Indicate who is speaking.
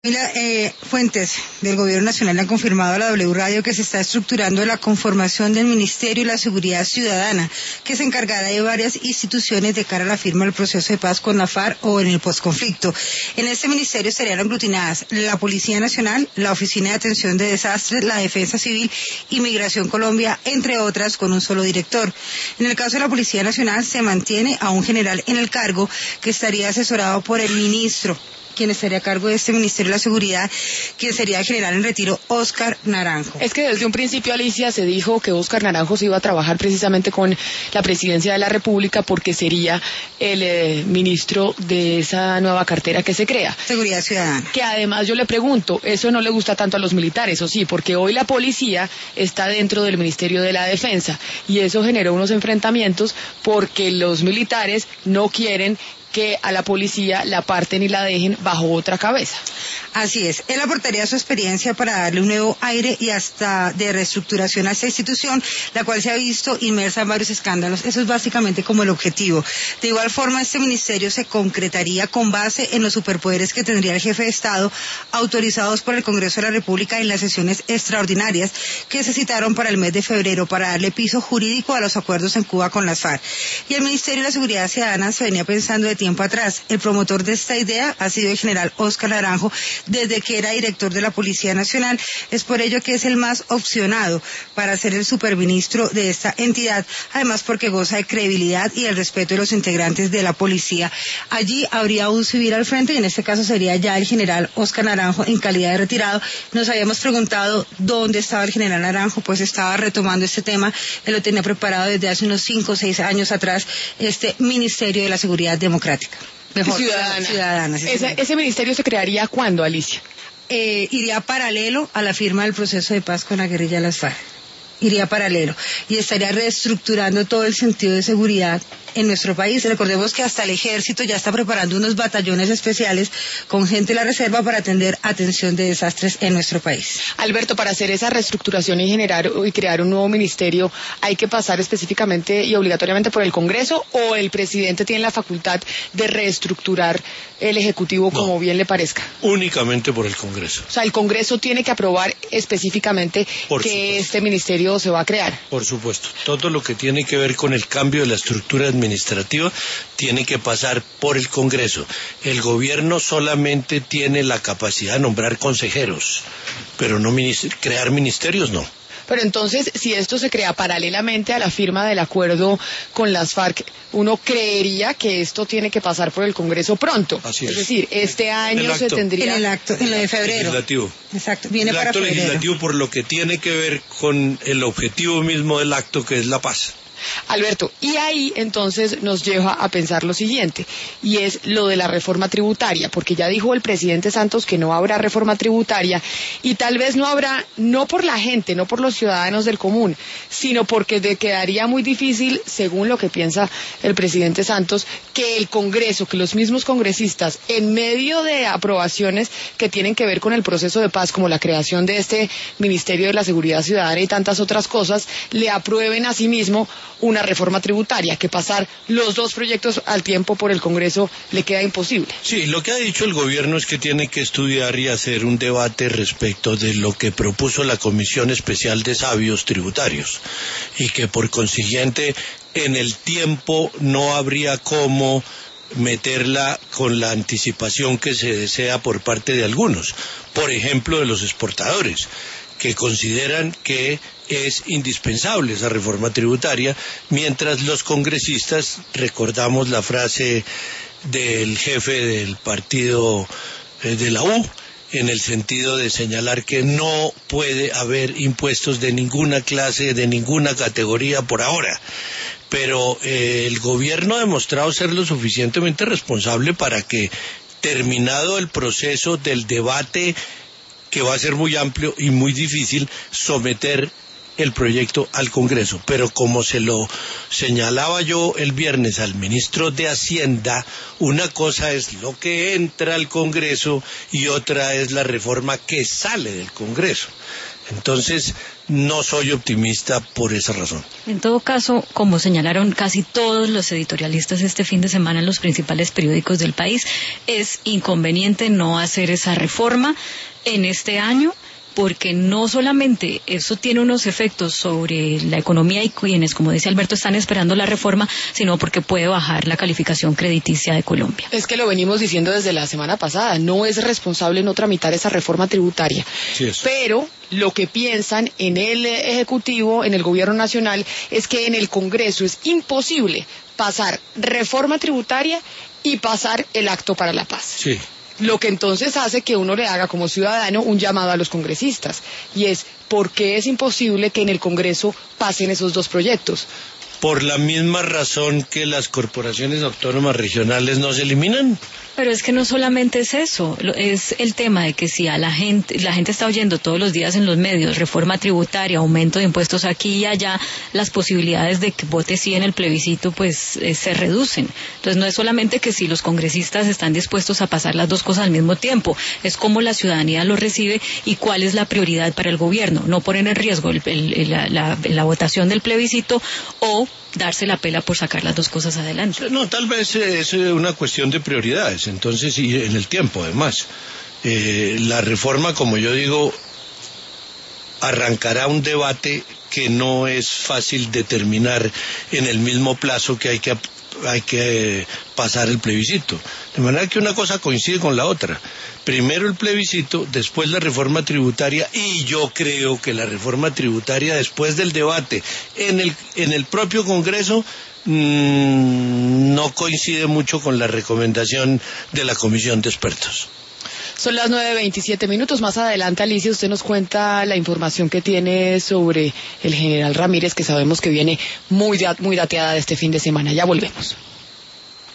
Speaker 1: Fuentes del Gobierno Nacional han confirmado a la W Radio que se está estructurando la conformación del Ministerio de la Seguridad Ciudadana, que se encargará de varias instituciones de cara a la firma del proceso de paz con la FARC o en el posconflicto. En este ministerio estarían aglutinadas la Policía Nacional, la Oficina de Atención de Desastres, la Defensa Civil y Migración Colombia, entre otras, con un solo director. En el caso de la Policía Nacional se mantiene a un general en el cargo que estaría asesorado por el ministro, quien estaría a cargo de este Ministerio de la Seguridad, quien sería el general en retiro, Óscar Naranjo.
Speaker 2: Es que desde un principio, Alicia, se dijo que Óscar Naranjo se iba a trabajar precisamente con la Presidencia de la República porque sería el ministro de esa nueva cartera que se crea.
Speaker 1: Seguridad Ciudadana.
Speaker 2: Que además yo le pregunto, eso no le gusta tanto a los militares, ¿o sí? Porque hoy la policía está dentro del Ministerio de la Defensa y eso generó unos enfrentamientos porque los militares no quieren que a la policía la parten y la dejen bajo otra cabeza.
Speaker 1: Así es, él aportaría su experiencia para darle un nuevo aire y hasta de reestructuración a esta institución, la cual se ha visto inmersa en varios escándalos. Eso es básicamente como el objetivo. De igual forma, este ministerio se concretaría con base en los superpoderes que tendría el jefe de Estado, autorizados por el Congreso de la República en las sesiones extraordinarias que se citaron para el mes de febrero para darle piso jurídico a los acuerdos en Cuba con las FARC. Y el Ministerio de la Seguridad Ciudadana se venía pensando de tiempo atrás. El promotor de esta idea ha sido el general Óscar Naranjo desde que era director de la Policía Nacional. Es por ello que es el más opcionado para ser el superministro de esta entidad, además porque goza de credibilidad y el respeto de los integrantes de la policía. Allí habría un civil al frente y en este caso sería ya el general Óscar Naranjo en calidad de retirado. Nos habíamos preguntado dónde estaba el general Naranjo, pues estaba retomando este tema. Él lo tenía preparado desde hace unos 5 o 6 años atrás, este Ministerio de la Seguridad Democrática.
Speaker 2: Mejor, ciudadana. Sí, ¿Ese ministerio se crearía cuándo, Alicia?
Speaker 1: Iría paralelo a la firma del proceso de paz con la guerrilla de las FARC. Iría paralelo y estaría reestructurando todo el sentido de seguridad en nuestro país. Recordemos que hasta el ejército ya está preparando unos batallones especiales con gente de la reserva para atender atención de desastres en nuestro país.
Speaker 2: Alberto, para hacer esa reestructuración y crear un nuevo ministerio, ¿hay que pasar específicamente y obligatoriamente por el Congreso o el presidente tiene la facultad de reestructurar el Ejecutivo como bien le parezca?
Speaker 3: Únicamente por el Congreso.
Speaker 2: O sea, el Congreso tiene que aprobar específicamente que este ministerio se va a crear.
Speaker 3: Por supuesto. Todo lo que tiene que ver con el cambio de la estructura administrativa tiene que pasar por el Congreso. El gobierno solamente tiene la capacidad de nombrar consejeros, pero no crear ministerios, no.
Speaker 2: Pero entonces, si esto se crea paralelamente a la firma del acuerdo con las FARC, uno creería que esto tiene que pasar por el Congreso pronto.
Speaker 3: Así es.
Speaker 2: Es decir, este año se tendría...
Speaker 1: En lo de febrero.
Speaker 3: Legislativo.
Speaker 1: Exacto, viene para febrero.
Speaker 3: El acto legislativo por lo que tiene que ver con el objetivo mismo del acto, que es la paz.
Speaker 2: Alberto, y ahí entonces nos lleva a pensar lo siguiente, y es lo de la reforma tributaria, porque ya dijo el presidente Santos que no habrá reforma tributaria, y tal vez no habrá, no por la gente, no por los ciudadanos del común, sino porque quedaría muy difícil, según lo que piensa el presidente Santos, que el Congreso, que los mismos congresistas, en medio de aprobaciones que tienen que ver con el proceso de paz, como la creación de este Ministerio de la Seguridad Ciudadana y tantas otras cosas, le aprueben a sí mismo una reforma tributaria, que pasar los dos proyectos al tiempo por el Congreso le queda imposible.
Speaker 3: Sí, lo que ha dicho el gobierno es que tiene que estudiar y hacer un debate respecto de lo que propuso la Comisión Especial de Sabios Tributarios y que por consiguiente en el tiempo no habría cómo meterla con la anticipación que se desea por parte de algunos, por ejemplo de los exportadores, que consideran que es indispensable esa reforma tributaria, mientras los congresistas, recordamos la frase del jefe del partido de la U, en el sentido de señalar que no puede haber impuestos de ninguna clase, de ninguna categoría por ahora. Pero el gobierno ha demostrado ser lo suficientemente responsable para que, terminado el proceso del debate, que va a ser muy amplio y muy difícil, someter el proyecto al Congreso, pero como se lo señalaba yo el viernes al ministro de Hacienda, una cosa es lo que entra al Congreso y otra es la reforma que sale del Congreso. Entonces, no soy optimista por esa razón.
Speaker 4: En todo caso, como señalaron casi todos los editorialistas este fin de semana en los principales periódicos del país, es inconveniente no hacer esa reforma en este año, porque no solamente eso tiene unos efectos sobre la economía y quienes, como dice Alberto, están esperando la reforma, sino porque puede bajar la calificación crediticia de Colombia.
Speaker 2: Es que lo venimos diciendo desde la semana pasada, no es responsable no tramitar esa reforma tributaria, sí, pero lo que piensan en el Ejecutivo, en el Gobierno Nacional, es que en el Congreso es imposible pasar reforma tributaria y pasar el Acto para la Paz.
Speaker 3: Sí.
Speaker 2: Lo que entonces hace que uno le haga como ciudadano un llamado a los congresistas, y es, ¿por qué es imposible que en el Congreso pasen esos dos proyectos?
Speaker 3: Por la misma razón que las corporaciones autónomas regionales no se eliminan.
Speaker 4: Pero es que no solamente es eso, es el tema de que si a la gente está oyendo todos los días en los medios reforma tributaria, aumento de impuestos aquí y allá, las posibilidades de que vote sí en el plebiscito pues se reducen. Entonces no es solamente que si los congresistas están dispuestos a pasar las dos cosas al mismo tiempo, es cómo la ciudadanía lo recibe y cuál es la prioridad para el gobierno, no poner en riesgo la votación del plebiscito o darse la pela por sacar las dos cosas adelante.
Speaker 3: No, tal vez es una cuestión de prioridades, entonces, y en el tiempo además. La reforma, como yo digo, arrancará un debate que no es fácil determinar en el mismo plazo que hay que pasar el plebiscito. De manera que una cosa coincide con la otra. Primero el plebiscito, después la reforma tributaria, y yo creo que la reforma tributaria, después del debate en el propio Congreso, no coincide mucho con la recomendación de la Comisión de Expertos.
Speaker 2: Son las 9:27. Más adelante, Alicia, usted nos cuenta la información que tiene sobre el general Ramírez, que sabemos que viene muy dateada de este fin de semana. Ya volvemos.